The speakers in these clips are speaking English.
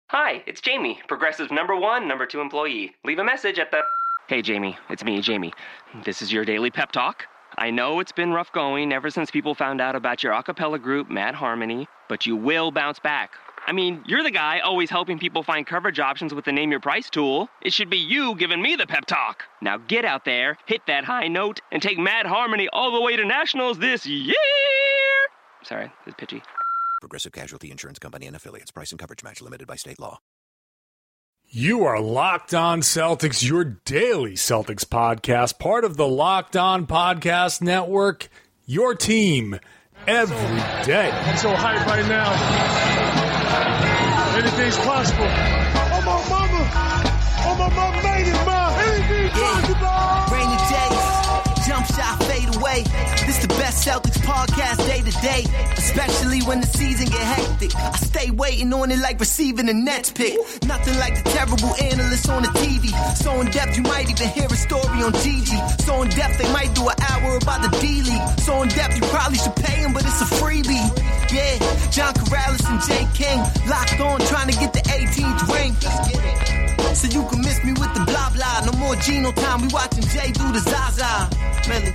Hi, it's Jamie, Progressive's #1, #2 employee. Leave a message at the... Hey, Jamie, it's me, Jamie. This is your daily pep talk. I know it's been rough going ever since people found out about your a cappella group, Mad Harmony, but you will bounce back. I mean, you're the guy always helping people find coverage options with the Name Your Price tool. It should be you giving me the pep talk. Now get out there, hit that high note, and take Mad Harmony all the way to nationals this year! Sorry, it's pitchy. Progressive Casualty Insurance Company and Affiliates. Price and coverage match limited by state law. You are Locked On Celtics, your daily Celtics podcast, part of the Locked On Podcast Network, your team every day. I'm so hyped right now. Anything's possible. Oh, my mama. Oh, my mama made it, ma. Anything's possible. Rainy days, jump shot, fade away. This the best Celtics podcast day to day, especially when the season get hectic. I stay waiting on it like receiving a Nets pick. Nothing like the terrible analysts on the TV. So in depth, you might even hear a story on GG. So in depth, they might do an hour about the D-League. So in depth, you probably should pay him, but it's a freebie. Yeah, John Corrales and Jay King locked on trying to get the 18th ring. Let's get it. So you can miss me with the blah blah. No more Geno time. We watching Jay do the Zaza. Really.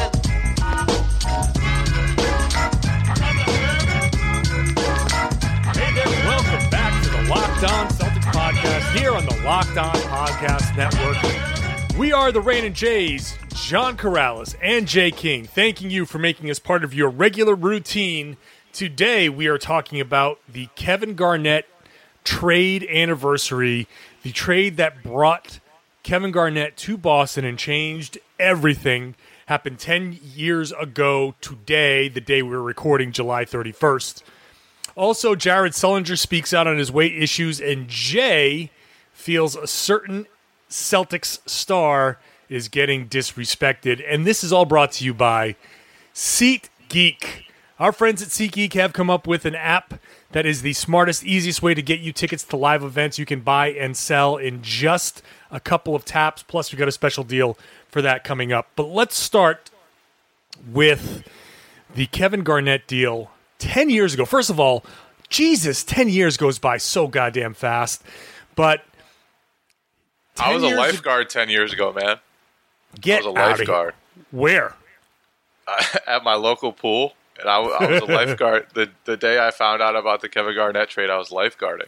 Hey there, welcome back to the Locked On Celtics podcast here on the Locked On Podcast Network. We are the Rain and Jays, John Corrales and Jay King, thanking you for making us part of your regular routine. Today we are talking about the Kevin Garnett trade anniversary, the trade that brought Kevin Garnett to Boston and changed everything. Happened 10 years ago today, the day we were recording, July 31st. Also, Jared Sullinger speaks out on his weight issues, and Jay feels a certain Celtics star is getting disrespected. And this is all brought to you by SeatGeek. Our friends at SeatGeek have come up with an app that is the smartest, easiest way to get you tickets to live events you can buy and sell in just a couple of taps. Plus, we've got a special deal for that coming up. But let's start with the Kevin Garnett deal 10 years ago. First of all, Jesus, 10 years goes by so goddamn fast. But I was a lifeguard 10 years ago, man. I was a lifeguard. Where? At my local pool. And I was a lifeguard. The day I found out about the Kevin Garnett trade, I was lifeguarding.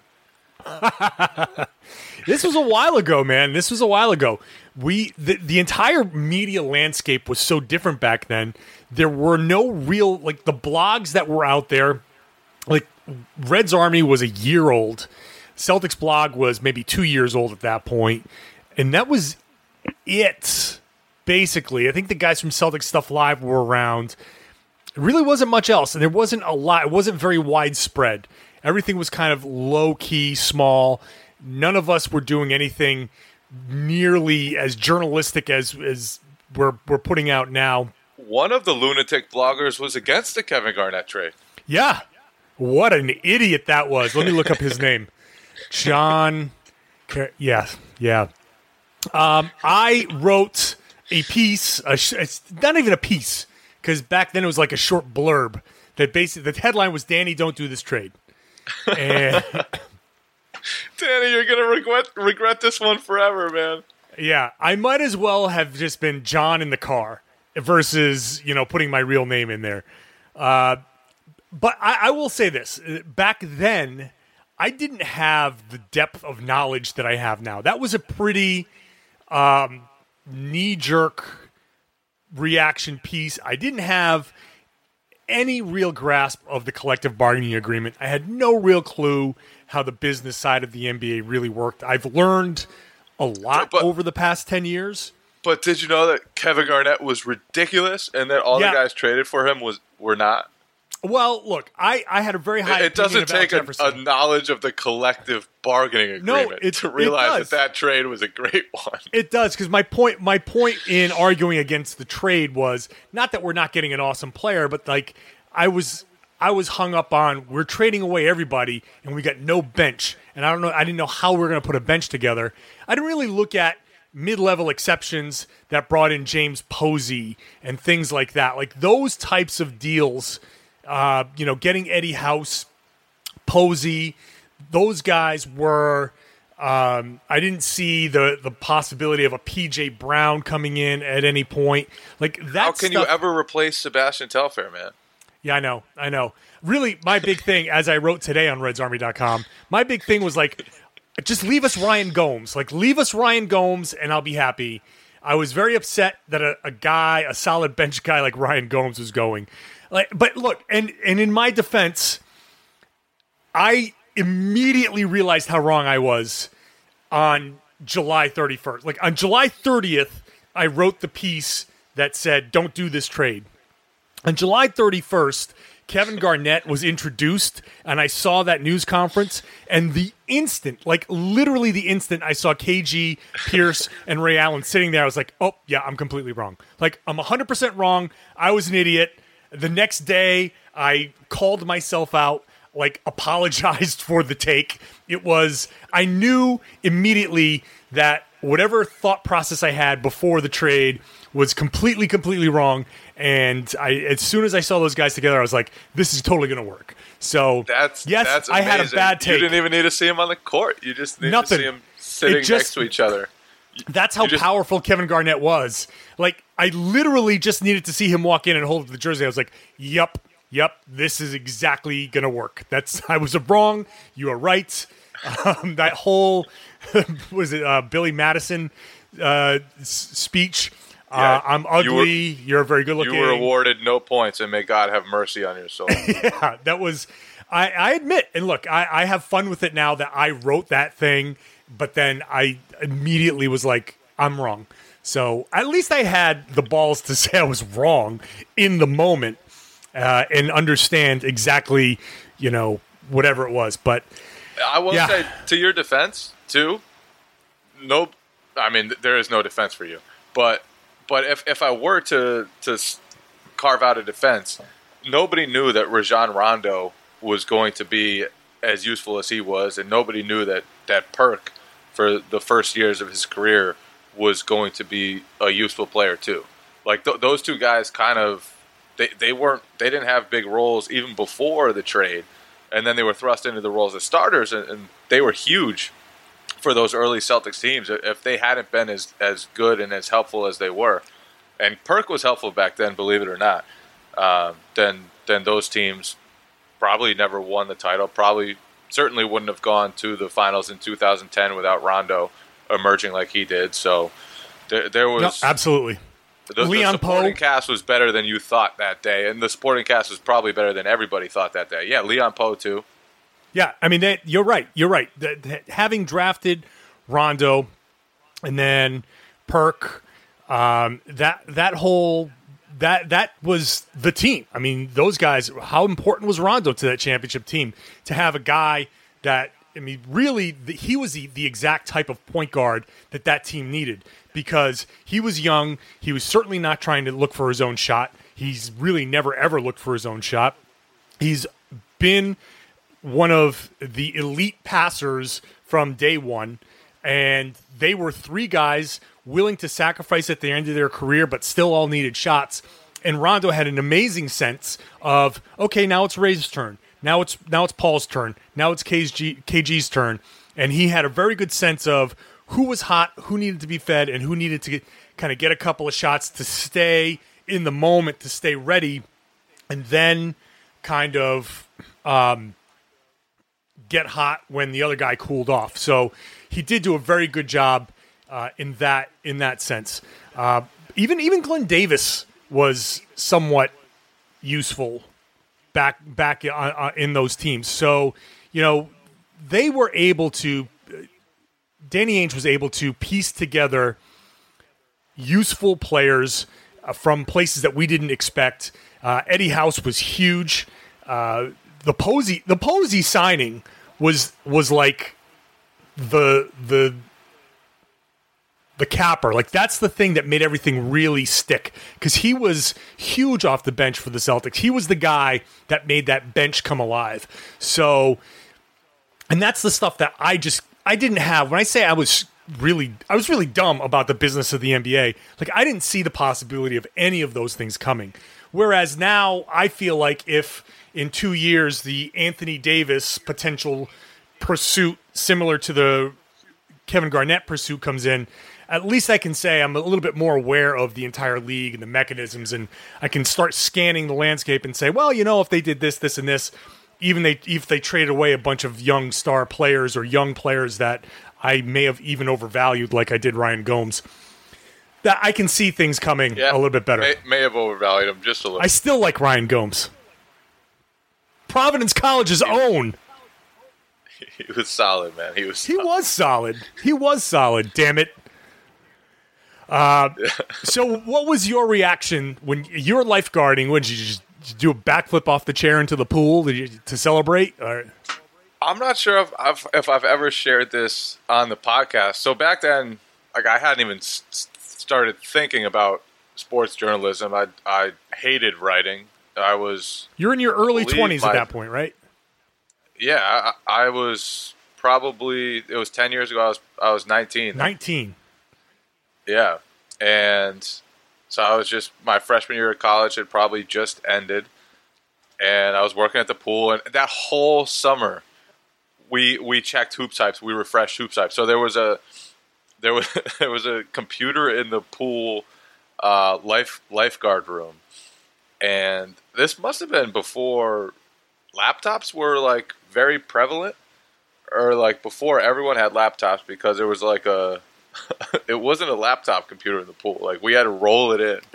This was a while ago, man. This was a while ago. The entire media landscape was so different back then. There were no real, like, the blogs that were out there, like, Red's Army was a year old. Celtics blog was maybe 2 years old at that point. And that was it, basically. I think the guys from Celtics Stuff Live were around. It really wasn't much else, and there wasn't a lot. It wasn't very widespread. Everything was kind of low-key, small. None of us were doing anything nearly as journalistic as we're putting out now. One of the lunatic bloggers was against the Kevin Garnett trade. Yeah. What an idiot that was. Let me look up his name. John. Yeah. I wrote a piece. It's not even a piece, because back then it was like a short blurb that basically the headline was "Danny, don't do this trade." And Danny, you're gonna regret this one forever, man. Yeah, I might as well have just been John in the car versus putting my real name in there. But I will say this: back then, I didn't have the depth of knowledge that I have now. That was a pretty knee-jerk reaction piece. I didn't have any real grasp of the collective bargaining agreement. I had no real clue how the business side of the NBA really worked. I've learned a lot over the past 10 years. But did you know that Kevin Garnett was ridiculous and that all the guys traded for him were not? Well, look, I had a very high It doesn't take a knowledge of the collective bargaining agreement to realize that trade was a great one. It does, because my point in arguing against the trade was not that we're not getting an awesome player, but like I was hung up on we're trading away everybody and we got no bench. And I didn't know how we were going to put a bench together. I didn't really look at mid-level exceptions that brought in James Posey and things like that. Like those types of deals, getting Eddie House, Posey, those guys were. I didn't see the possibility of a PJ Brown coming in at any point. Like that. How can you ever replace Sebastian Telfair, man? Yeah, I know. Really, my big thing, as I wrote today on RedsArmy.com, my big thing was like, just leave us Ryan Gomes. Like, leave us Ryan Gomes, and I'll be happy. I was very upset that a solid bench guy like Ryan Gomes was going. Like, but look, and in my defense, I immediately realized how wrong I was on July 31st. Like, on July 30th, I wrote the piece that said, don't do this trade. On July 31st, Kevin Garnett was introduced, and I saw that news conference, and the instant, like literally the instant I saw KG, Pierce, and Ray Allen sitting there, I was like, oh, yeah, I'm completely wrong. Like, I'm 100% wrong. I was an idiot. The next day, I called myself out, like apologized for the take. I knew immediately that whatever thought process I had before the trade was completely wrong. And as soon as I saw those guys together, I was like, this is totally going to work. So that's I had a bad take. You didn't even need to see him on the court. You just need to see him sitting next to each other. That's how powerful Kevin Garnett was. Like, I literally just needed to see him walk in and hold the jersey. I was like, yep, this is exactly going to work. I was wrong. You are right. That whole, was it Billy Madison speech? Yeah, I'm ugly. You're very good looking. You were awarded no points, and may God have mercy on your soul. Yeah, that was. I admit, and look, I have fun with it now that I wrote that thing, but then I immediately was like, I'm wrong. So at least I had the balls to say I was wrong in the moment and understand exactly, whatever it was. But I will say, to your defense, too. Nope. I mean, there is no defense for you, but if I were to carve out a defense, nobody knew that Rajon Rondo was going to be as useful as he was, and nobody knew that Perk, for the first years of his career, was going to be a useful player too. Like those two guys, kind of, they didn't have big roles even before the trade, and then they were thrust into the roles as starters, and they were huge for those early Celtics teams. If they hadn't been as good and as helpful as they were, and Perk was helpful back then, believe it or not, then those teams probably never won the title. Certainly wouldn't have gone to the finals in 2010 without Rondo emerging like he did. So there was... No, absolutely. The supporting cast was better than you thought that day, and the supporting cast was probably better than everybody thought that day. Yeah, Leon Poe too. Yeah, I mean, you're right. Having drafted Rondo and then Perk, that was the team. I mean, those guys, how important was Rondo to that championship team? To have a guy that, I mean, really, he was the exact type of point guard that team needed, because he was young. He was certainly not trying to look for his own shot. He's really never, ever looked for his own shot. He's been one of the elite passers from day one, and they were three guys willing to sacrifice at the end of their career, but still all needed shots. And Rondo had an amazing sense of, okay, now it's Ray's turn. Now it's Paul's turn. Now it's KG's turn. And he had a very good sense of who was hot, who needed to be fed, and who needed to kind of get a couple of shots to stay in the moment, to stay ready, and then kind of get hot when the other guy cooled off. So he did do a very good job in that sense. Even Glenn Davis was somewhat useful back in those teams. So, they were able to, Danny Ainge was able to piece together useful players from places that we didn't expect. Eddie House was huge. The Posey signing was like the capper. Like, that's the thing that made everything really stick, because he was huge off the bench for the Celtics. He was the guy that made that bench come alive. So, and that's the stuff that I didn't have. When I say I was really dumb about the business of the NBA, like, I didn't see the possibility of any of those things coming. Whereas now I feel like if in 2 years the Anthony Davis potential pursuit similar to the Kevin Garnett pursuit comes in, at least I can say I'm a little bit more aware of the entire league and the mechanisms, and I can start scanning the landscape and say, well, if they did this, this, and this, even if they traded away a bunch of young star players or young players that I may have even overvalued, like I did Ryan Gomes, that I can see things coming a little bit better. May have overvalued him just a little. I still like Ryan Gomes. Providence College's own. He was solid, man. He was solid. He was solid, damn it. So what was your reaction when you were lifeguarding? Did you just do a backflip off the chair into the pool to celebrate? Or? I'm not sure if I've ever shared this on the podcast. So back then, like, I hadn't even started thinking about sports journalism. I hated writing. You're in your early 20s at that point, right? Yeah, I was probably, it was 10 years ago, I was 19. 19. Yeah, and so I was just, my freshman year of college had probably just ended, and I was working at the pool, and that whole summer, we checked hoop types, we refreshed hoop types. So there was a computer in the pool lifeguard room, and this must have been before laptops were like very prevalent, or like before everyone had laptops, because there was like it wasn't a laptop computer in the pool. Like, we had to roll it in,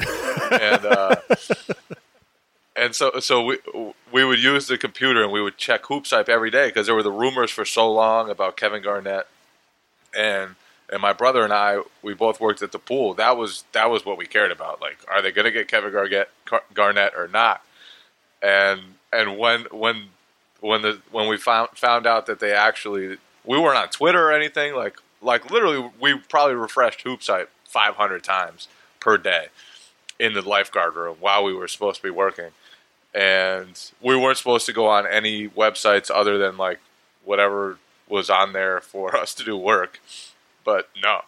and so we would use the computer and we would check HoopStype every day, because there were the rumors for so long about Kevin Garnett, and my brother and I, we both worked at the pool. That was what we cared about. Like, are they going to get Kevin Garnett or not? And when we found out that they actually, we weren't on Twitter or anything, like literally we probably refreshed HoopStype 500 times per day in the lifeguard room while we were supposed to be working, and we weren't supposed to go on any websites other than like whatever was on there for us to do work. But no,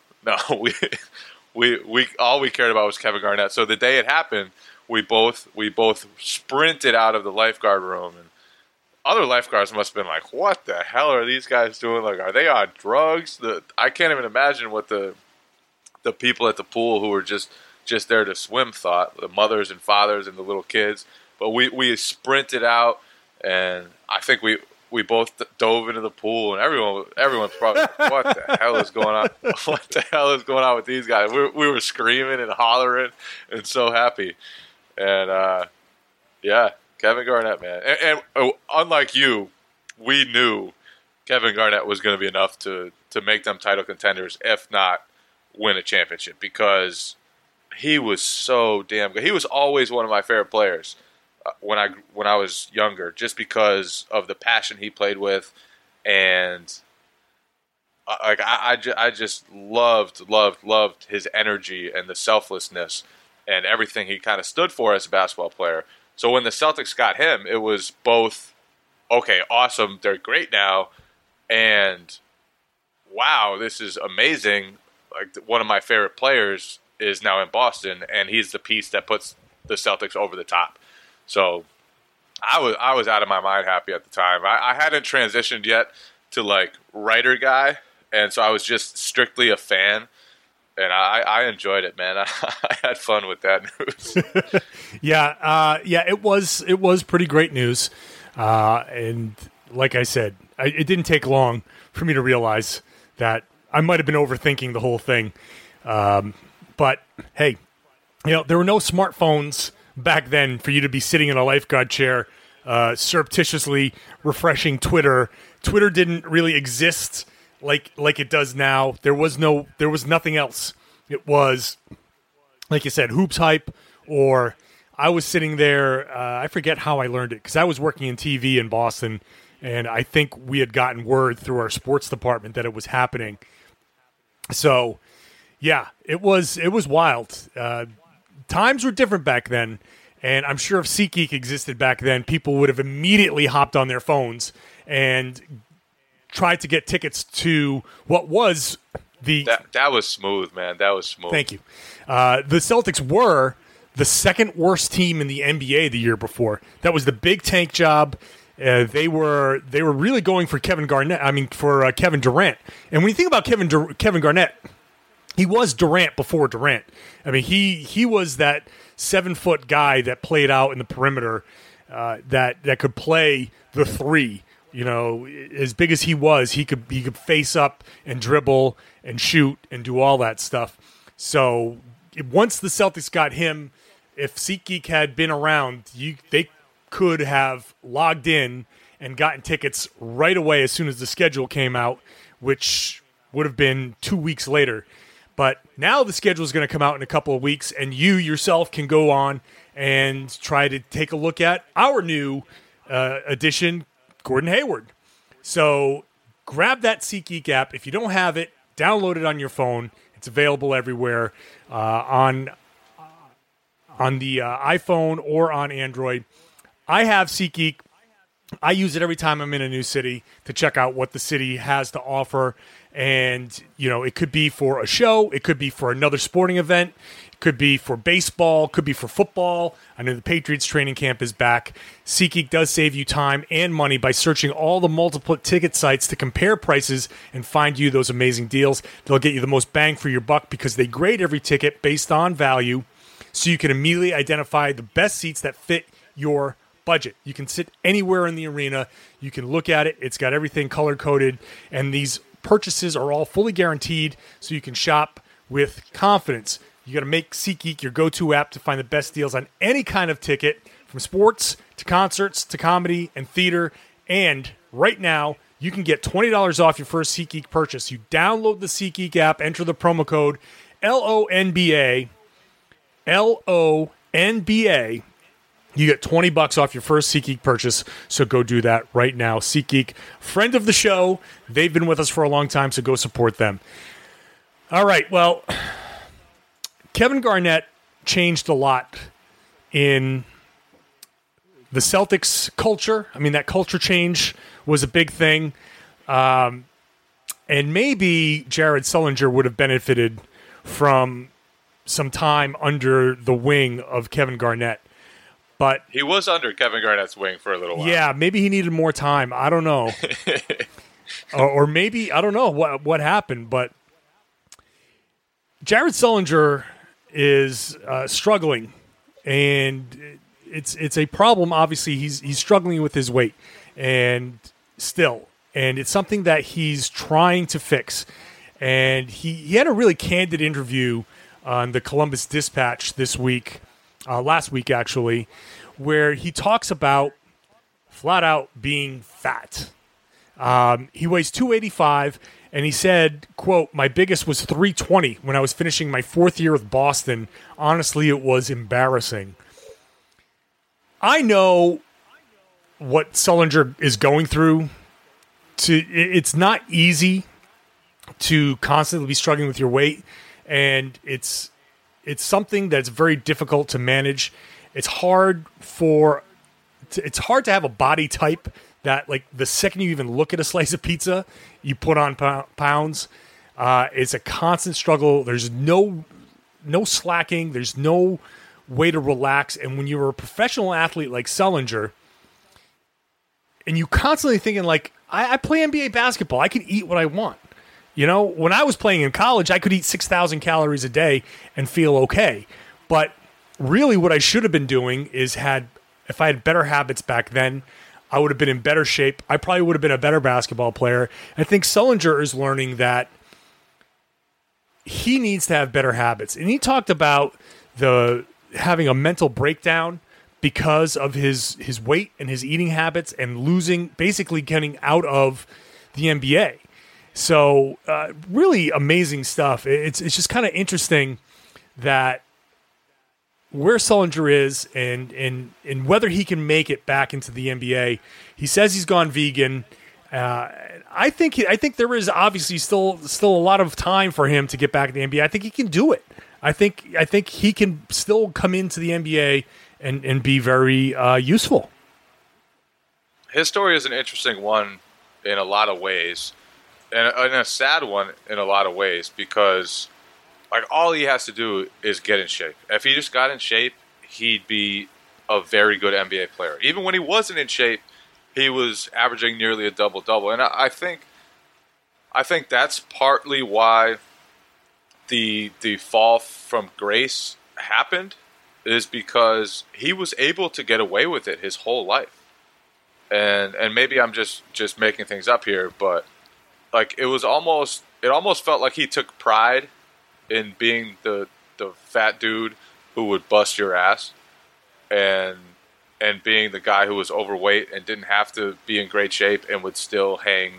we all we cared about was Kevin Garnett. So the day it happened, we both sprinted out of the lifeguard room, and other lifeguards must have been like, what the hell are these guys doing? Like, are they on drugs? I can't even imagine what the people at the pool who were just there to swim thought, the mothers and fathers and the little kids. But we sprinted out, and I think we both dove into the pool, and everyone's probably like, what the hell is going on? What the hell is going on with these guys? We were screaming and hollering and so happy. And yeah, Kevin Garnett, man. And unlike you, we knew Kevin Garnett was going to be enough to make them title contenders, if not win a championship, because he was so damn good. He was always one of my favorite players when I was younger, just because of the passion he played with, and like I just loved his energy and the selflessness and everything he kind of stood for as a basketball player. So when the Celtics got him, it was both, okay, awesome, they're great now, and wow, this is amazing. Like, one of my favorite players is now in Boston, and he's the piece that puts the Celtics over the top. So I was out of my mind happy at the time. I hadn't transitioned yet to like writer guy, and so I was just strictly a fan. And I enjoyed it, man. I had fun with that news. Yeah, it was pretty great news. And like I said, it didn't take long for me to realize that I might have been overthinking the whole thing. But hey, there were no smartphones back then for you to be sitting in a lifeguard chair, surreptitiously refreshing Twitter. Twitter didn't really exist like it does now. There was nothing else. It was, like you said, Hoops Hype, or I was sitting there. I forget how I learned it, because I was working in TV in Boston, and I think we had gotten word through our sports department that it was happening. So, yeah, it was wild. Times were different back then, and I'm sure if SeatGeek existed back then, people would have immediately hopped on their phones and tried to get tickets to what was the... That was smooth, man. That was smooth. Thank you. The Celtics were the second worst team in the NBA the year before. That was the big tank job, They were really going for Kevin Durant. And when you think about Kevin Garnett, he was Durant before Durant. I mean, he was that 7-foot guy that played out in the perimeter, that could play the three. You know, as big as he was, he could face up and dribble and shoot and do all that stuff. So once the Celtics got him, if SeatGeek had been around, they could have logged in and gotten tickets right away as soon as the schedule came out, which would have been 2 weeks later. But now the schedule is going to come out in a couple of weeks, and you yourself can go on and try to take a look at our new addition, Gordon Hayward. So grab that SeatGeek app. If you don't have it, download it on your phone. It's available everywhere on the iPhone or on Android. I have SeatGeek. I use it every time I'm in a new city to check out what the city has to offer. And, you know, it could be for a show. It could be for another sporting event. It could be for baseball. Could be for football. I know the Patriots training camp is back. SeatGeek does save you time and money by searching all the multiple ticket sites to compare prices and find you those amazing deals. They'll get you the most bang for your buck because they grade every ticket based on value, so you can immediately identify the best seats that fit your budget. You can sit anywhere in the arena. You can look at it. It's got everything color-coded, and these purchases are all fully guaranteed, so you can shop with confidence. You got to make SeatGeek your go-to app to find the best deals on any kind of ticket, from sports to concerts to comedy and theater. And right now, you can get $20 off your first SeatGeek purchase. You download the SeatGeek app, enter the promo code LONBA. You get $20 off your first SeatGeek purchase, so go do that right now. SeatGeek, friend of the show. They've been with us for a long time, so go support them. All right, well, Kevin Garnett changed a lot in the Celtics culture. I mean, that culture change was a big thing. And maybe Jared Sullinger would have benefited from some time under the wing of Kevin Garnett. But he was under Kevin Garnett's wing for a little while. Yeah, maybe he needed more time. I don't know. or maybe, I don't know what happened. But Jared Sullinger is struggling. And it's a problem. Obviously, he's struggling with his weight. And still. And it's something that he's trying to fix. And he had a really candid interview on the Columbus Dispatch this week. Last week, actually, where he talks about flat out being fat. He weighs 285, and he said, quote, "My biggest was 320 when I was finishing my 4th year with Boston. Honestly, it was embarrassing." I know what Sullinger is going through. It's not easy to constantly be struggling with your weight, and it's something that's very difficult to manage. It's hard to have a body type that, like, the second you even look at a slice of pizza, you put on pounds. It's a constant struggle. There's no slacking. There's no way to relax. And when you're a professional athlete like Sullinger, and you constantly thinking, like, I play NBA basketball. I can eat what I want. You know, when I was playing in college, I could eat 6,000 calories a day and feel okay. But really what I should have been doing is if I had better habits back then, I would have been in better shape. I probably would have been a better basketball player. I think Sullinger is learning that he needs to have better habits. And he talked about having a mental breakdown because of his weight and his eating habits and basically getting out of the NBA. So really amazing stuff. It's just kind of interesting that where Sullinger is and whether he can make it back into the NBA. He says he's gone vegan. I think there is obviously still a lot of time for him to get back in the NBA. I think he can do it. I think he can still come into the NBA and be very useful. His story is an interesting one in a lot of ways. And a sad one in a lot of ways because, like, all he has to do is get in shape. If he just got in shape, he'd be a very good NBA player. Even when he wasn't in shape, he was averaging nearly a double-double. And I think that's partly why the fall from grace happened, is because he was able to get away with it his whole life. And maybe I'm just making things up here, but like it almost felt like he took pride in being the fat dude who would bust your ass, and being the guy who was overweight and didn't have to be in great shape and would still hang,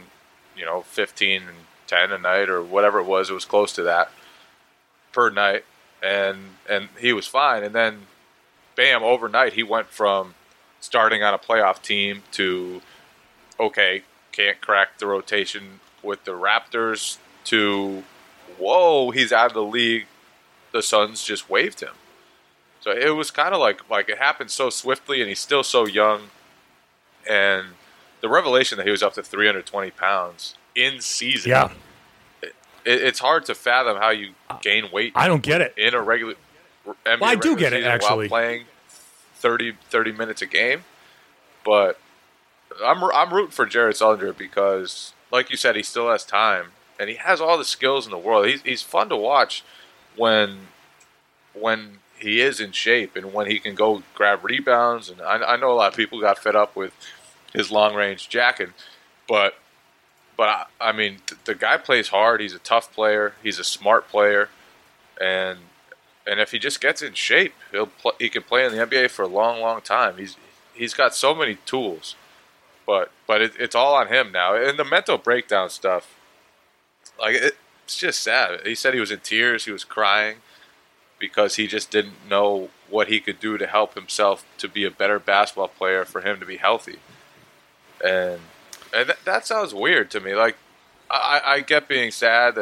15 and 10 a night or whatever it was close to that per night, and he was fine. And then bam, overnight he went from starting on a playoff team to, okay, can't crack the rotation with the Raptors, to, whoa, he's out of the league. The Suns just waived him. So it was kind of like it happened so swiftly, and he's still so young. And the revelation that he was up to 320 pounds in season. Yeah. It's hard to fathom how you gain weight. I don't get it. In a regular NBA I do get it, actually. While playing 30 minutes a game. But I'm rooting for Jared Sullinger because, like you said, he still has time. And he has all the skills in the world. He's fun to watch when he is in shape and when he can go grab rebounds. And I know a lot of people got fed up with his long-range jacking. But I mean, the guy plays hard. He's a tough player. He's a smart player. And if he just gets in shape, he can play in the NBA for a long, long time. He's got so many tools. But it's all on him now. And the mental breakdown stuff, like it's just sad. He said he was in tears. He was crying because he just didn't know what he could do to help himself to be a better basketball player, for him to be healthy. And that sounds weird to me. Like I get being sad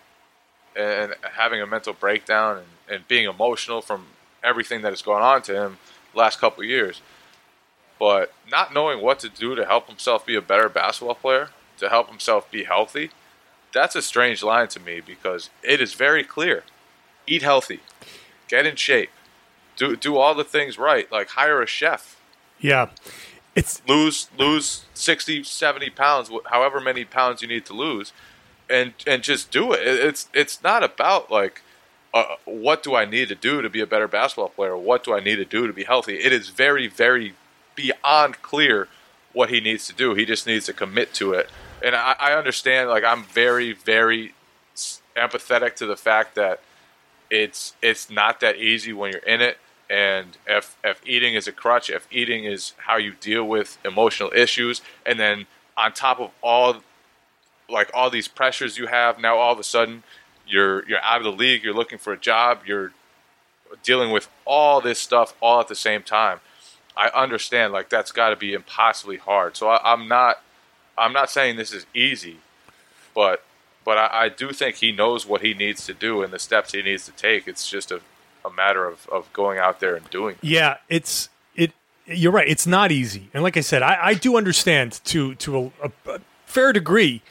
and having a mental breakdown and being emotional from everything that has gone on to him the last couple of years. But not knowing what to do to help himself be a better basketball player, to help himself be healthy, that's a strange line to me, because it is very clear. Eat healthy. Get in shape. Do all the things right. Like hire a chef. Yeah. It's lose 60, 70 pounds, however many pounds you need to lose, and just do it. It's not about like what do I need to do to be a better basketball player? What do I need to do to be healthy? It is very, very beyond clear what he needs to do. He just needs to commit to it. And I understand, like, I'm very, very empathetic to the fact that it's not that easy when you're in it. And if eating is a crutch, if eating is how you deal with emotional issues, and then on top of all these pressures you have, now all of a sudden you're out of the league, you're looking for a job, you're dealing with all this stuff all at the same time. I understand, like, that's got to be impossibly hard. So I'm not saying this is easy, but I do think he knows what he needs to do and the steps he needs to take. It's just a matter of going out there and doing it. Yeah, you're right. It's not easy. And like I said, I do understand to a fair degree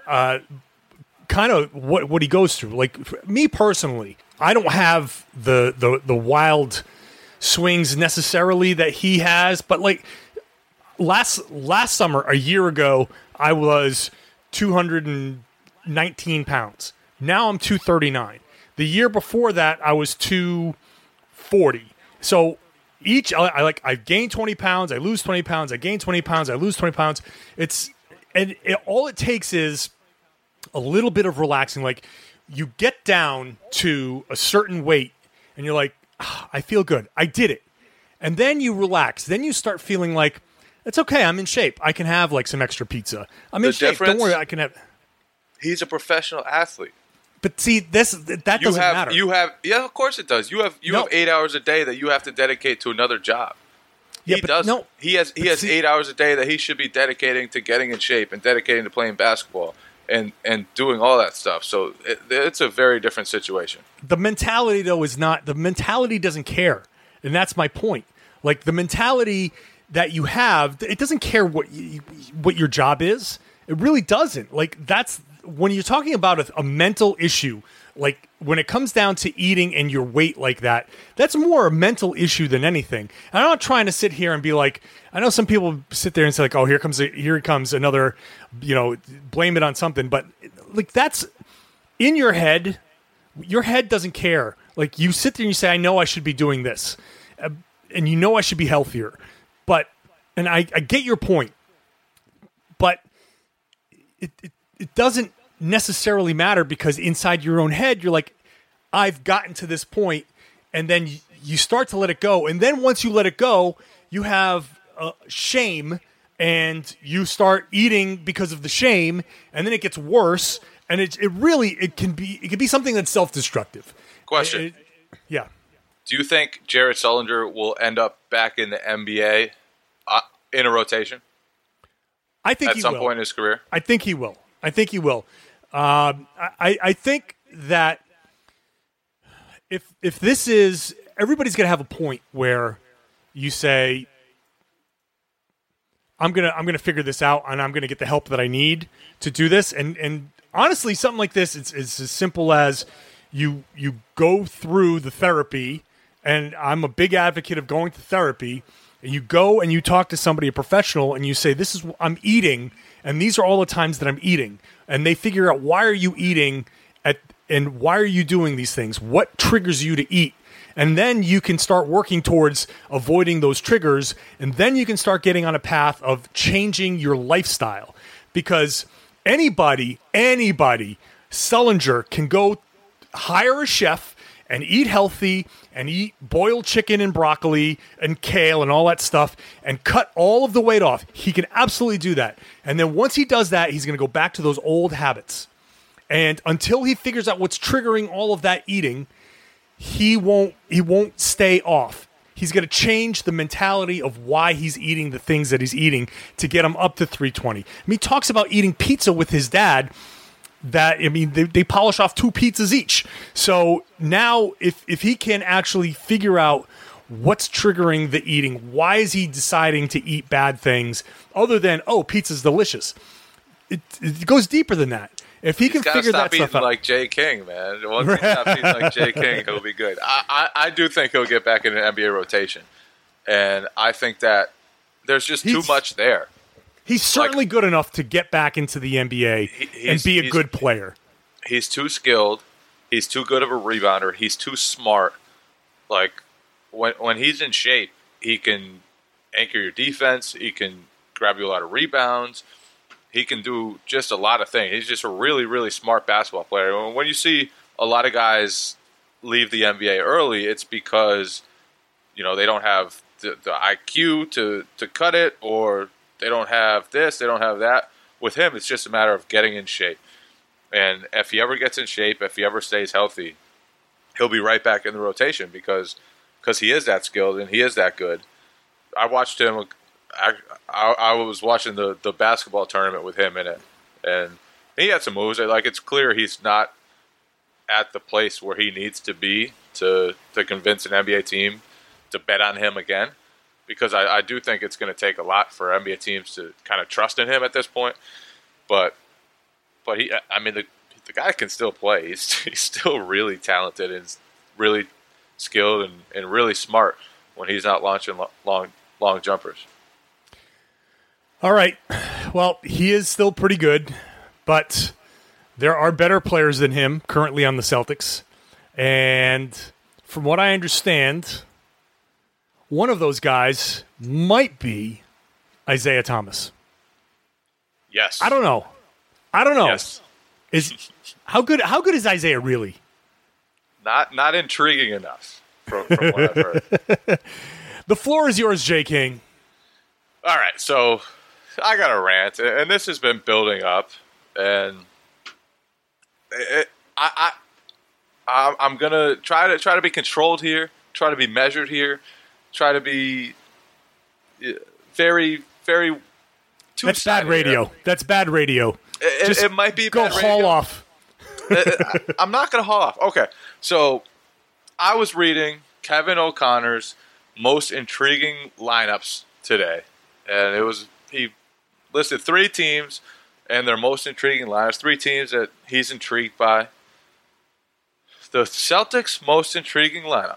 kind of what he goes through. Like, me personally, I don't have the wild swings necessarily that he has, but like last summer, a year ago, I was 219 pounds. Now I'm 239. The year before that, I was 240. So I gain 20 pounds, I lose 20 pounds, I gain 20 pounds, I lose 20 pounds. All it takes is a little bit of relaxing. Like, you get down to a certain weight and you're like, I feel good. I did it. And then you relax. Then you start feeling like, it's okay. I'm in shape. I can have like some extra pizza. I'm in shape. Don't worry. I can have. He's a professional athlete. But see, that doesn't matter. Yeah, of course it does. You have 8 hours a day that you have to dedicate to another job. Yeah, he does. No, he has 8 hours a day that he should be dedicating to getting in shape and dedicating to playing basketball and doing all that stuff. So it's a very different situation. The mentality, though, is not. The mentality doesn't care, and that's my point. Like, the mentality that you have, it doesn't care what your job is. It really doesn't. Like, that's when you're talking about a mental issue, like when it comes down to eating and your weight like that, that's more a mental issue than anything. And I'm not trying to sit here and be like, I know some people sit there and say like, oh, here comes another, blame it on something. But like that's in your head. Your head doesn't care. Like you sit there and you say, I know I should be doing this, and you know I should be healthier. But and I get your point, but it doesn't necessarily matter, because inside your own head you're like, I've gotten to this point, and then you start to let it go, and then once you let it go, you have shame, and you start eating because of the shame, and then it gets worse, and it can be something that's self-destructive. Question. Yeah. Do you think Jared Sullinger will end up back in the NBA in a rotation? I think at some point in his career. I think he will. I think that if this is, everybody's going to have a point where you say, I'm gonna figure this out, and I'm gonna get the help that I need to do this. And honestly, something like this, it's as simple as you go through the therapy, and I'm a big advocate of going to therapy. And you go and you talk to somebody, a professional, and you say, this is what I'm eating, and these are all the times that I'm eating. And they figure out, why are you eating and why are you doing these things? What triggers you to eat? And then you can start working towards avoiding those triggers, and then you can start getting on a path of changing your lifestyle. Because anybody, Sullinger can go hire a chef and eat healthy and eat boiled chicken and broccoli and kale and all that stuff and cut all of the weight off. He can absolutely do that. And then once he does that, he's going to go back to those old habits. And until he figures out what's triggering all of that eating, he won't stay off. He's going to change the mentality of why he's eating the things that he's eating to get him up to 320. I mean, he talks about eating pizza with his dad. They polish off 2 pizzas each. So now if he can actually figure out what's triggering the eating, why is he deciding to eat bad things other than, pizza's delicious? It goes deeper than that. If he can figure that stuff out. Like Jay King, man. Once he stops eating like Jay King, he'll be good. I do think he'll get back in an NBA rotation. And I think that there's just too much there. He's certainly good enough to get back into the NBA and be a good player. He's too skilled. He's too good of a rebounder. He's too smart. Like, when he's in shape, he can anchor your defense. He can grab you a lot of rebounds. He can do just a lot of things. He's just a really, really smart basketball player. When you see a lot of guys leave the NBA early, it's because, they don't have the IQ to cut it, or they don't have this, they don't have that. With him, it's just a matter of getting in shape. And if he ever gets in shape, if he ever stays healthy, he'll be right back in the rotation because he is that skilled and he is that good. I watched him. I was watching the basketball tournament with him in it, and he had some moves. It's clear he's not at the place where he needs to be to convince an NBA team to bet on him again. Because I do think it's going to take a lot for NBA teams to kind of trust in him at this point. But the guy can still play. He's still really talented and really skilled and really smart when he's not launching long jumpers. All right. Well, he is still pretty good, but there are better players than him currently on the Celtics. And from what I understand, one of those guys might be Isaiah Thomas. Yes. I don't know. Yes. How good is Isaiah really? Not intriguing enough from what I've heard. The floor is yours, Jay King. All right, so I got a rant, and this has been building up, and I'm gonna try to be controlled here, try to be measured here. Try to be very, very. That's bad radio. That's bad radio. It might be bad radio. Go haul off. I'm not going to haul off. Okay, so I was reading Kevin O'Connor's most intriguing lineups today, and he listed 3 teams and their most intriguing lineups. 3 teams that he's intrigued by. the Celtics' most intriguing lineup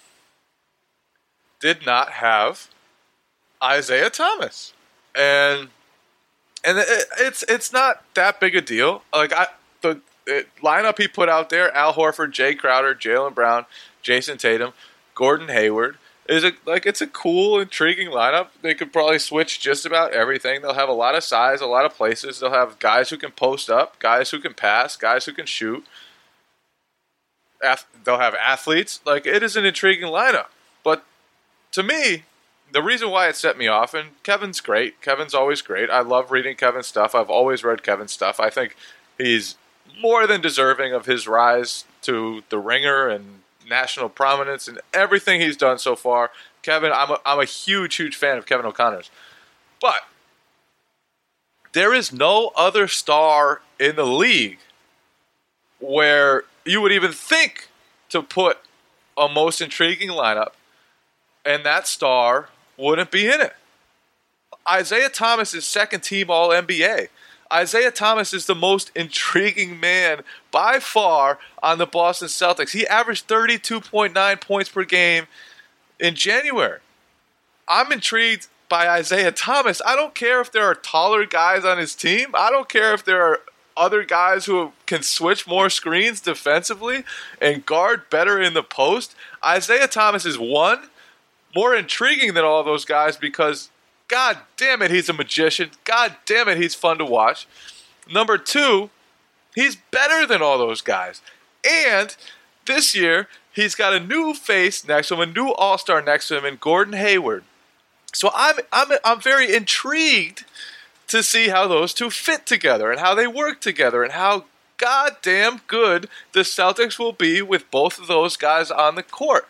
did not have Isaiah Thomas. And it's not that big a deal. Like the lineup he put out there: Al Horford, Jay Crowder, Jaylen Brown, Jason Tatum, Gordon Hayward, it's a cool, intriguing lineup. They could probably switch just about everything. They'll have a lot of size, a lot of places. They'll have guys who can post up, guys who can pass, guys who can shoot. They'll have athletes. Like, it is an intriguing lineup. But to me, the reason why it set me off, and Kevin's great. Kevin's always great. I love reading Kevin's stuff. I've always read Kevin's stuff. I think he's more than deserving of his rise to the Ringer and national prominence and everything he's done so far. Kevin, I'm a huge, huge fan of Kevin O'Connor's. But there is no other star in the league where you would even think to put a most intriguing lineup, and that star wouldn't be in it. Isaiah Thomas is second team All-NBA. Isaiah Thomas is the most intriguing man by far on the Boston Celtics. He averaged 32.9 points per game in January. I'm intrigued by Isaiah Thomas. I don't care if there are taller guys on his team. I don't care if there are other guys who can switch more screens defensively and guard better in the post. Isaiah Thomas is one, more intriguing than all those guys because God damn it, he's a magician. God damn it, he's fun to watch. Number two, he's better than all those guys. And this year, he's got a new face next to him, a new all-star next to him, in Gordon Hayward. So I'm very intrigued to see how those two fit together and how they work together and how goddamn good the Celtics will be with both of those guys on the court.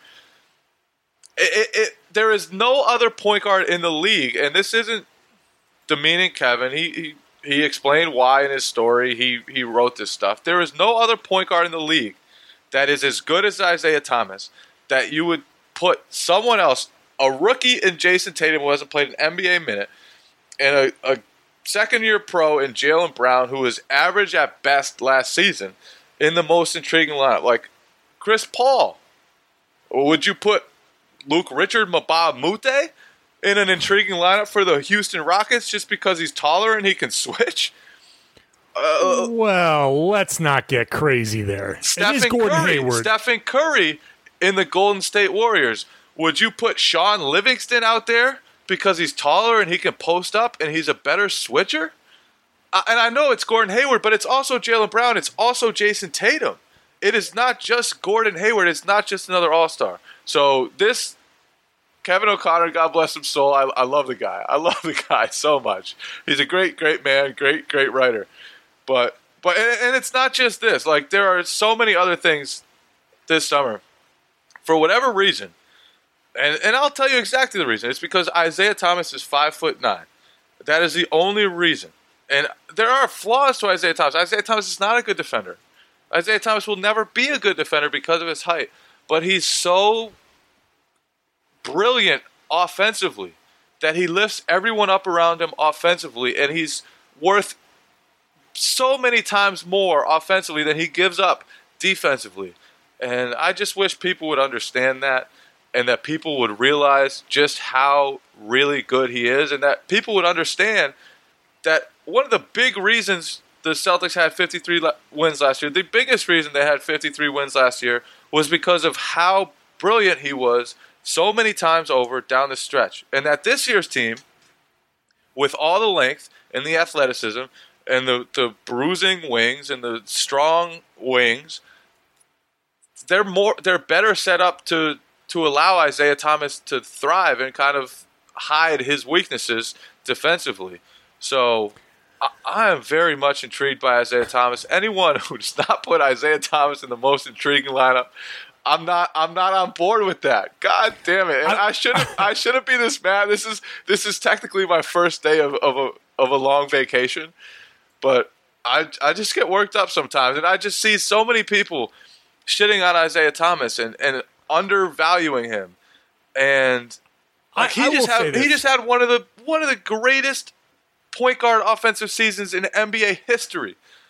There is no other point guard in the league, and this isn't demeaning Kevin. He explained why in his story he wrote this stuff. There is no other point guard in the league that is as good as Isaiah Thomas that you would put someone else, a rookie in Jason Tatum who hasn't played an NBA minute, and a second-year pro in Jaylen Brown who was average at best last season in the most intriguing lineup. Like Chris Paul. Would you put Luke Richard Mbah a Moute in an intriguing lineup for the Houston Rockets just because he's taller and he can switch? Well, let's not get crazy there. Stephen Curry in the Golden State Warriors. Would you put Sean Livingston out there because he's taller and he can post up and he's a better switcher? And I know it's Gordon Hayward, but it's also Jaylen Brown. It's also Jason Tatum. It is not just Gordon Hayward. It's not just another all-star. So this Kevin O'Connor, God bless his soul, I love the guy. I love the guy so much. He's a great, great man, great, great writer. But it's not just this. Like, there are so many other things this summer. For whatever reason, and I'll tell you exactly the reason. It's because Isaiah Thomas is 5'9". That is the only reason. And there are flaws to Isaiah Thomas. Isaiah Thomas is not a good defender. Isaiah Thomas will never be a good defender because of his height. But he's so brilliant offensively that he lifts everyone up around him offensively, and he's worth so many times more offensively than he gives up defensively. And I just wish people would understand that, and that people would realize just how really good he is, and that people would understand that one of the big reasons the Celtics had 53 wins last year, the biggest reason they had 53 wins last year, was because of how brilliant he was so many times over down the stretch. And that this year's team, with all the length and the athleticism and the bruising wings and the strong wings, they're better set up to allow Isaiah Thomas to thrive and kind of hide his weaknesses defensively. So I am very much intrigued by Isaiah Thomas. Anyone who does not put Isaiah Thomas in the most intriguing lineup, I'm not on board with that. God damn it! And I shouldn't be this mad. This is technically my first day of a long vacation, but I just get worked up sometimes, and I just see so many people shitting on Isaiah Thomas and undervaluing him, and he just had one of the greatest point guard offensive seasons in NBA history.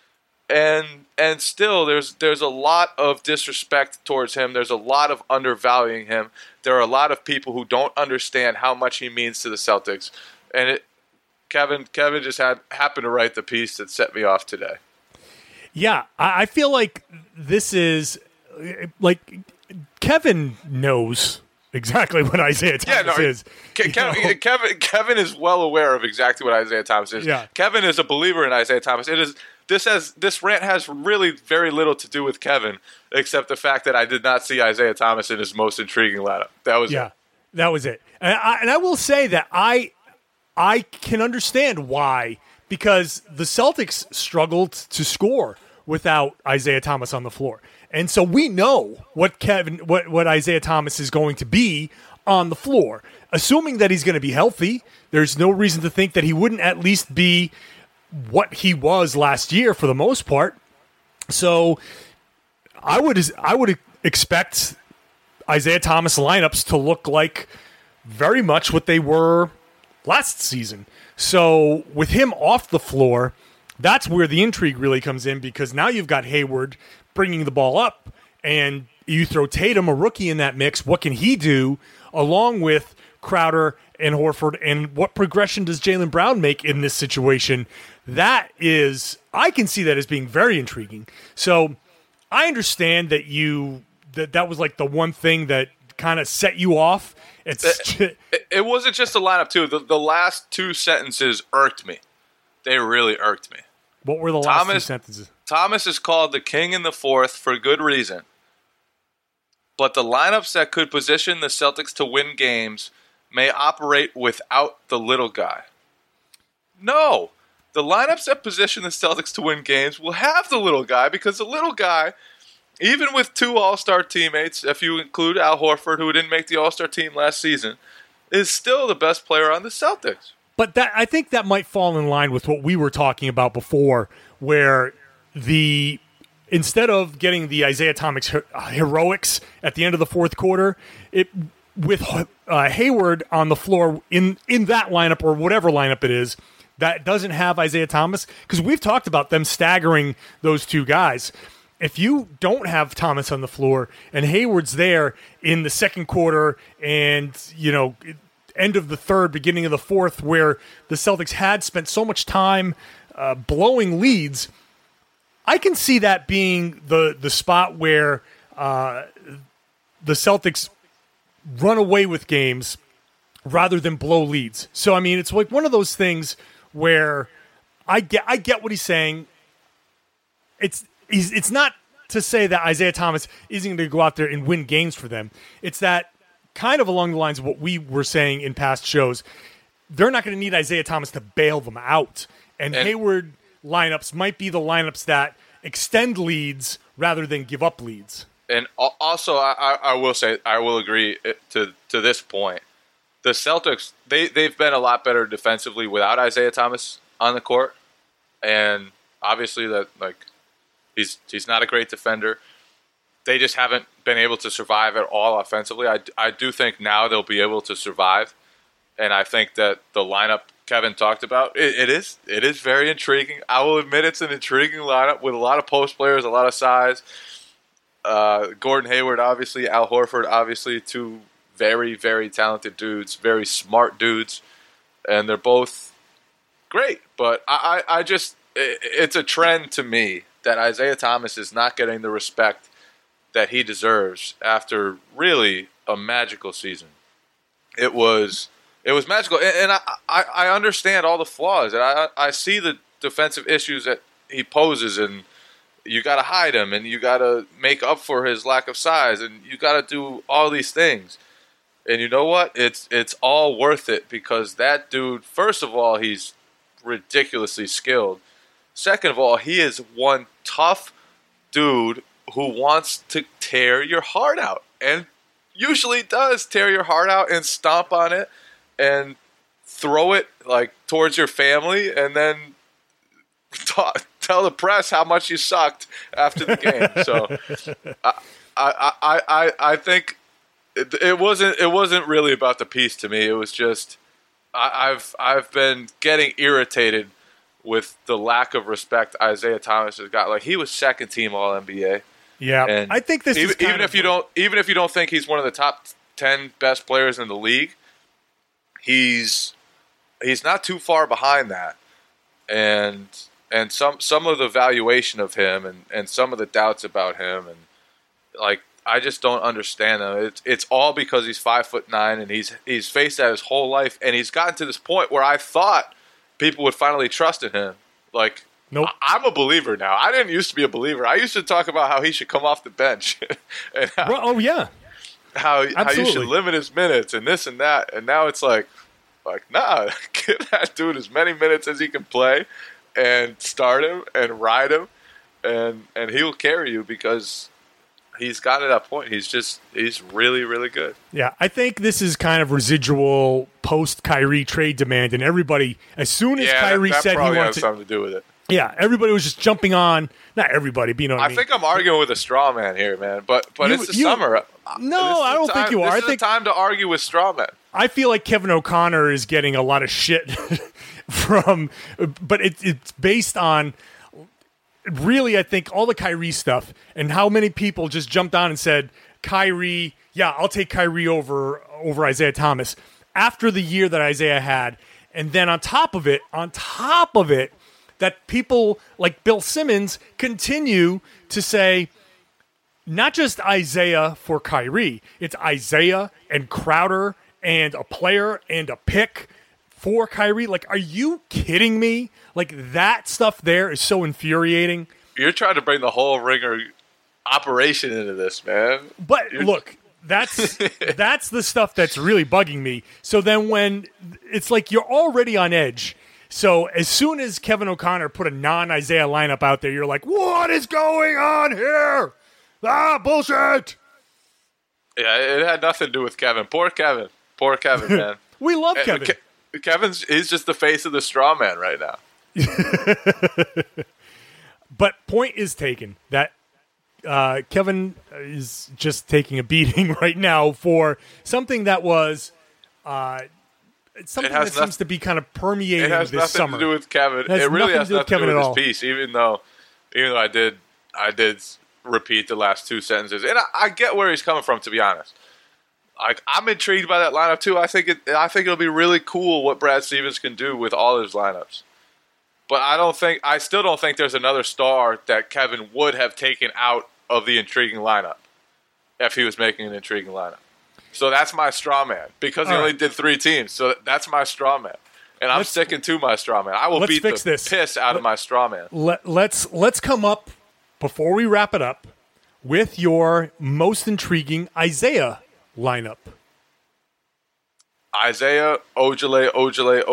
and still there's a lot of disrespect towards him. There's a lot of undervaluing him. There are a lot of people who don't understand how much he means to the Celtics. And Kevin just happened to write the piece that set me off today. Yeah, I feel like this is like Kevin knows exactly what Isaiah Thomas is. Kevin is well aware of exactly what Isaiah Thomas is. Yeah. Kevin is a believer in Isaiah Thomas. This rant has really very little to do with Kevin, except the fact that I did not see Isaiah Thomas in his most intriguing lineup. That was it. That was it. And I will say that I can understand why, because the Celtics struggled to score without Isaiah Thomas on the floor. And so we know what Isaiah Thomas is going to be on the floor. Assuming that he's going to be healthy, there's no reason to think that he wouldn't at least be what he was last year for the most part. So I would expect Isaiah Thomas lineups to look like very much what they were last season. So with him off the floor, that's where the intrigue really comes in, because now you've got Hayward bringing the ball up, and you throw Tatum, a rookie, in that mix. What can he do along with Crowder and Horford, and what progression does Jaylen Brown make in this situation? That is, I can see that as being very intriguing. So I understand that that was like the one thing that kind of set you off. It wasn't just the lineup too. The last two sentences irked me. They really irked me. What were the last two sentences? Thomas is called the king in the fourth for good reason. But the lineups that could position the Celtics to win games may operate without the little guy. No. The lineups that position the Celtics to win games will have the little guy, because the little guy, even with two All-Star teammates, if you include Al Horford, who didn't make the All-Star team last season, is still the best player on the Celtics. But I think that might fall in line with what we were talking about before, where instead of getting the Isaiah Thomas heroics at the end of the fourth quarter, with Hayward on the floor in that lineup, or whatever lineup it is, that doesn't have Isaiah Thomas, because we've talked about them staggering those two guys. If you don't have Thomas on the floor and Hayward's there in the second quarter and, end of the third, beginning of the fourth, where the Celtics had spent so much time blowing leads, I can see that being the spot where the Celtics run away with games rather than blow leads. So, I mean, it's like one of those things where I get what he's saying. It's not to say that Isaiah Thomas isn't going to go out there and win games for them. It's that, kind of along the lines of what we were saying in past shows, they're not going to need Isaiah Thomas to bail them out. And Hayward lineups might be the lineups that extend leads rather than give up leads. And also, I will say, I will agree to this point. The Celtics, they've been a lot better defensively without Isaiah Thomas on the court. And obviously that, he's not a great defender. They just haven't been able to survive at all offensively. I do think now they'll be able to survive, and I think that the lineup Kevin talked about, it is very intriguing. I will admit it's an intriguing lineup with a lot of post players, a lot of size. Gordon Hayward, obviously, Al Horford, obviously, two very, very talented dudes, very smart dudes, and they're both great. But I just, it's a trend to me that Isaiah Thomas is not getting the respect that he deserves after really a magical season. It was magical, and I understand all the flaws, and I see the defensive issues that he poses, and you got to hide him, and you got to make up for his lack of size, and you got to do all these things. And you know what? It's all worth it, because that dude, first of all, he's ridiculously skilled. Second of all, he is one tough dude who wants to tear your heart out, and usually does tear your heart out and stomp on it and throw it towards your family, and then tell the press how much you sucked after the game. So I think it wasn't really about the piece to me. It was just I've been getting irritated with the lack of respect Isaiah Thomas has got. Like, he was second team All NBA. Yeah, And I think this is even if you don't think he's one of the top 10 best players in the league, he's not too far behind that. And some of the valuation of him and some of the doubts about him, and like, I just don't understand him. It's all because he's 5'9" and he's faced that his whole life, and he's gotten to this point where I thought people would finally trust in him. Like, nope. I'm a believer now. I didn't used to be a believer. I used to talk about how he should come off the bench, and oh yeah, how you should limit his minutes and this and that. And now it's like nah, give that dude as many minutes as he can play, and start him and ride him, and he will carry you because he's got to that point. He's really, really good. Yeah, I think this is kind of residual post-Kyrie trade demand, and everybody, as soon as Kyrie that said he probably wanted has something to do with it. Yeah, everybody was just jumping on. Not everybody, but you know what I mean. I think I'm arguing with a straw man here, man. But it's the summer. No, I don't think you are. I think the time to argue with straw men. I feel like Kevin O'Connor is getting a lot of shit from, but it's based on. Really, I think all the Kyrie stuff and how many people just jumped on and said, Kyrie, yeah, I'll take Kyrie over Isaiah Thomas after the year that Isaiah had. And then on top of it, that people like Bill Simmons continue to say, not just Isaiah for Kyrie, it's Isaiah and Crowder and a player and a pick for Kyrie. Like, are you kidding me? Like, that stuff there is so infuriating. You're trying to bring the whole Ringer operation into this, man. But look, that's the stuff that's really bugging me. So then when it's like you're already on edge. So as soon as Kevin O'Connor put a non-Isaiah lineup out there, you're like, what is going on here? Bullshit. Yeah, it had nothing to do with Kevin. Poor Kevin, man. We love Kevin. He's just the face of the straw man right now. But point is taken that Kevin is just taking a beating right now for something that was something that seems to be kind of permeating this summer. It has nothing to do with Kevin. It really has nothing to do with his piece, even though I did repeat the last two sentences. And I get where he's coming from, to be honest. Like, I'm intrigued by that lineup too. I think it'll be really cool what Brad Stevens can do with all his lineups. But I still don't think there's another star that Kevin would have taken out of the intriguing lineup if he was making an intriguing lineup. So that's my straw man, because he only did 3 teams. So that's my straw man, and I'm sticking to my straw man. I will beat the piss out of my straw man. Let's come up before we wrap it up with your most intriguing Isaiah lineup. Isaiah, Ojale, and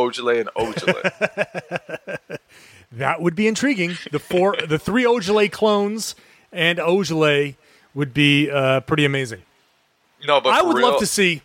Ojale. That would be intriguing. The 3 Ojale clones and Ojale would be pretty amazing. No, but I would love to see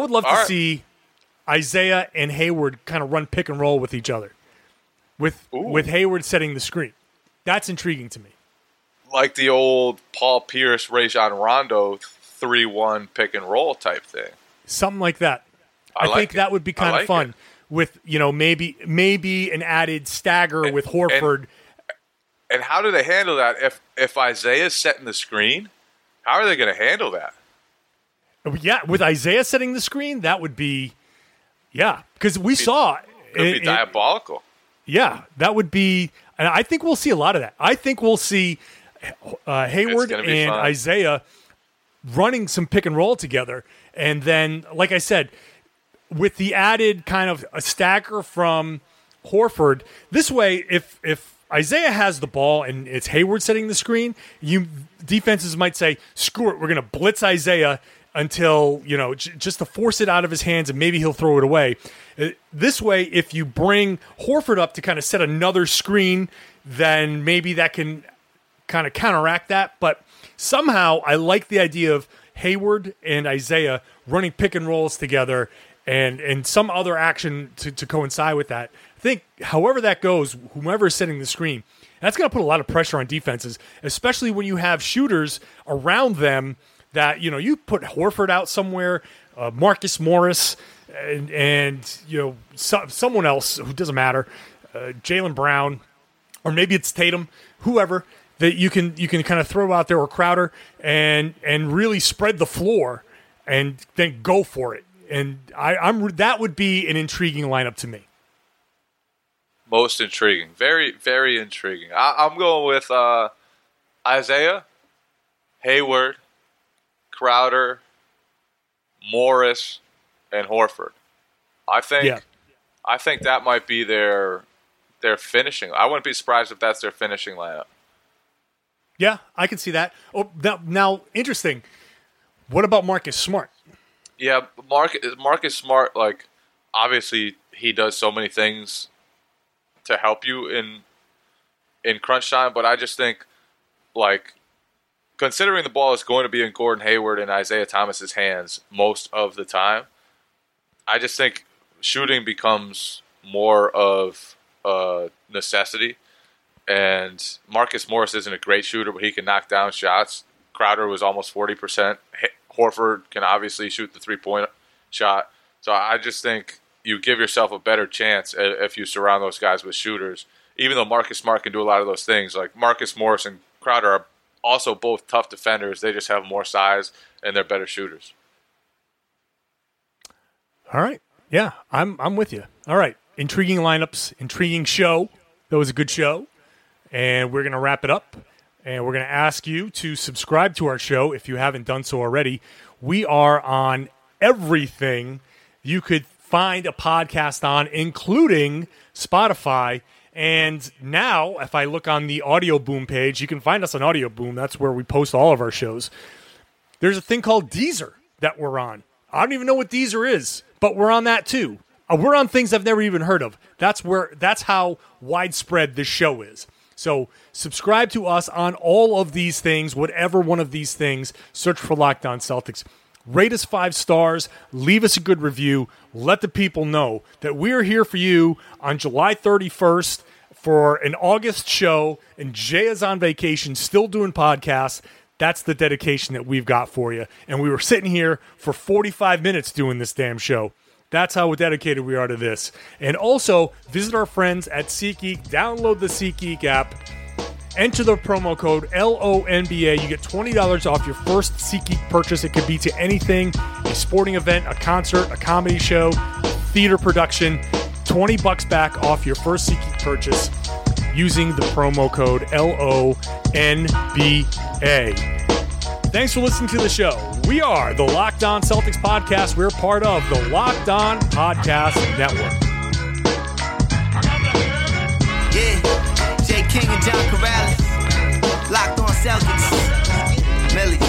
Isaiah and Hayward kind of run pick and roll with each other, with Hayward setting the screen. That's intriguing to me. Like the old Paul Pierce, Rajon Rondo 3-1 pick and roll type thing. Something like that. I think that would be kind of fun with, maybe an added stagger with Horford. And how do they handle that if Isaiah's setting the screen? How are they going to handle that? Yeah, with Isaiah setting the screen, that would be, because we saw it would be diabolical. Yeah, that would be, and I think we'll see a lot of that. I think we'll see Hayward and fun. Isaiah running some pick and roll together, and then, like I said, with the added kind of a stagger from Horford. This way, if Isaiah has the ball and it's Hayward setting the screen, defenses might say, screw it, we're going to blitz Isaiah until, just to force it out of his hands, and maybe he'll throw it away. This way, if you bring Horford up to kind of set another screen, then maybe that can kind of counteract that. But somehow I like the idea of Hayward and Isaiah running pick and rolls together, and some other action to coincide with that. I think however that goes, whomever is setting the screen, that's going to put a lot of pressure on defenses, especially when you have shooters around them that, you put Horford out somewhere, Marcus Morris, and someone else who doesn't matter. Jaylen Brown, or maybe it's Tatum, whoever that you can kind of throw out there, or Crowder, and really spread the floor and then go for it. And that would be an intriguing lineup to me. Most intriguing. Very, very intriguing. I'm going with Isaiah, Hayward, Crowder, Morris, and Horford. I think that might be their finishing. I wouldn't be surprised if that's their finishing lineup. Yeah, I can see that. Oh, now interesting. What about Marcus Smart? Yeah, Marcus Smart, like, obviously he does so many things to help you in crunch time, but I just think, like, considering the ball is going to be in Gordon Hayward and Isaiah Thomas's hands most of the time, I just think shooting becomes more of a necessity. And Marcus Morris isn't a great shooter, but he can knock down shots. Crowder was almost 40%. Horford can obviously shoot the three-point shot. So I just think you give yourself a better chance if you surround those guys with shooters. Even though Marcus Smart can do a lot of those things, like Marcus Morris and Crowder are also both tough defenders. They just have more size and they're better shooters. All right. Yeah, I'm with you. All right. Intriguing lineups, intriguing show. That was a good show. And we're going to wrap it up. And we're going to ask you to subscribe to our show if you haven't done so already. We are on everything you could find a podcast on, including Spotify. And now, if I look on the Audio Boom page, you can find us on Audio Boom. That's where we post all of our shows. There's a thing called Deezer that we're on. I don't even know what Deezer is, but we're on that too. We're on things I've never even heard of. That's how widespread this show is. So subscribe to us on all of these things, whatever one of these things. Search for Locked On Celtics. Rate us 5 stars. Leave us a good review. Let the people know that we are here for you on July 31st for an August show, and Jay is on vacation, still doing podcasts. That's the dedication that we've got for you. And we were sitting here for 45 minutes doing this damn show. That's how dedicated we are to this. And also, visit our friends at SeatGeek. Download the SeatGeek app. Enter the promo code LONBA. You get $20 off your first SeatGeek purchase. It could be to anything, a sporting event, a concert, a comedy show, theater production. $20 back off your first SeatGeek purchase using the promo code LONBA. Thanks for listening to the show. We are the Locked On Celtics podcast. We're part of the Locked On Podcast Network. Yeah, Jay King and John Corrales, Locked On Celtics, Millies.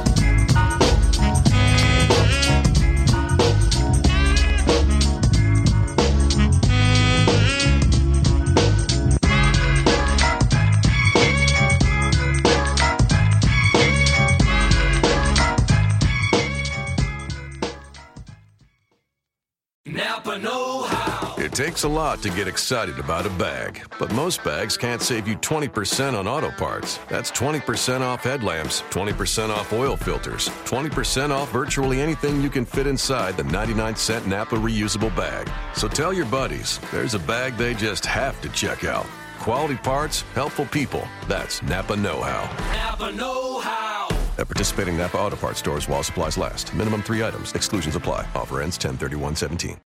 It takes a lot to get excited about a bag, but most bags can't save you 20% on auto parts. That's 20% off headlamps, 20% off oil filters, 20% off virtually anything you can fit inside the 99-cent Napa reusable bag. So tell your buddies, there's a bag they just have to check out. Quality parts, helpful people. That's Napa Know-How. Napa Know-How. At participating Napa Auto Parts stores while supplies last. Minimum 3 items. Exclusions apply. Offer ends 10/31/17.